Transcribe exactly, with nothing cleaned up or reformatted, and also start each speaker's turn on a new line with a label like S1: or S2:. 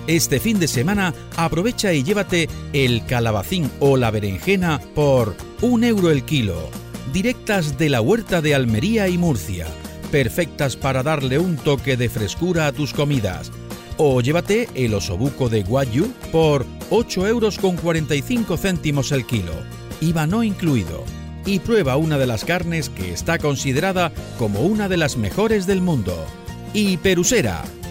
S1: Este fin de semana aprovecha y llévate el calabacín o la berenjena por un euro el kilo. Directas de la huerta de Almería y Murcia, perfectas para darle un toque de frescura a tus comidas. O llévate el osobuco de Wagyu por ocho euros con cuarenta y cinco céntimos el kilo, I V A no incluido. Y prueba una de las carnes que está considerada como una de las mejores del mundo. Y Perusera,